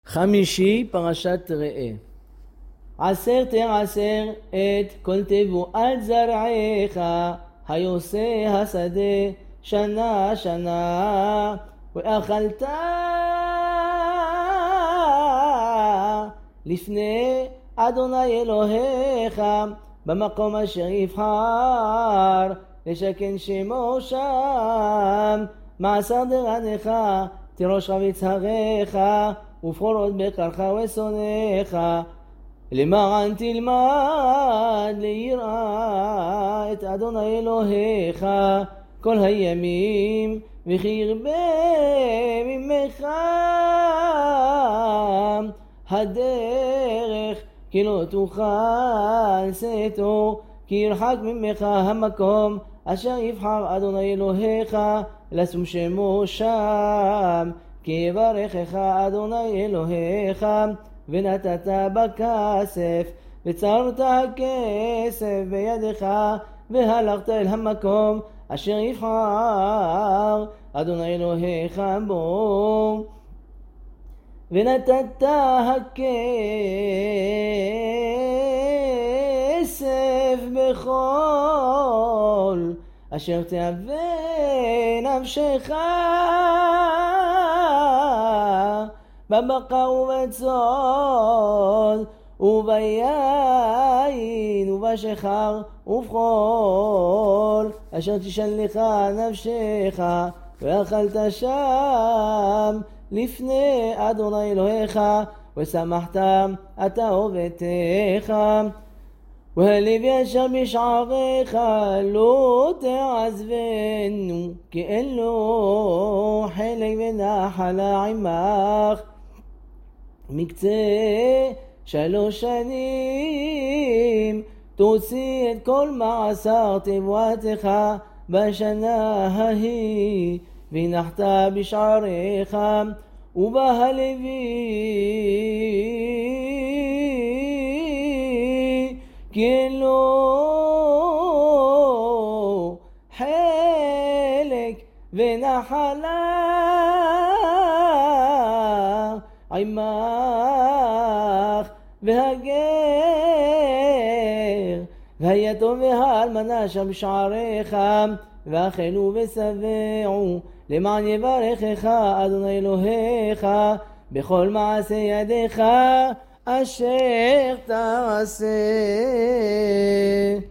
חמישי, פרשת ראה. עשר תעשר את כל תבואת זרעך, היוצא השדה שנה שנה, ואכלת לפני אדוני אלוהיך במקום אשר יבחר לשכן שמו שם, מעשר דרעך תירוש רב יצהריך ובכורות בקרך ושונאיך, למען תלמד ליראה את אדוני אלוהיך כל הימים, וכי ירבה ממך הדרך, כי לא תוכל שאתו, כי ירחק ממך המקום אשר יבחר אדוני אלוהיך לשום שמו שם, כי יברכך אדוני אלוהיך ונתת בכסף וצרת הכסף בידך והלכת אל המקום אשר יבחר אדוני אלוהיך בו, ונתת הכסף בכל אשר תאווה נפשך בבקר ובצאן וביין ובשחר ובכל אשר תשלך נפשך, ואכלת שם לפני אדוני אלוהיך ושמחת אתה וביתך, והלוי אשר בשעריך לא תעזבנו, כי אין לו חלק ונחל עמך מקצה 3 שנים, תוציא את כל מעשר תבואתך בשנה ההיא, והנחת בשעריך ובהלוי, כי אין לו חלק ונחלה עמך, והגר והיתום והאלמנה אשר בשעריך, ואכלו ושבעו, למען יברכך אדוני אלוהיך בכל מעשה ידיך אשר תעשה.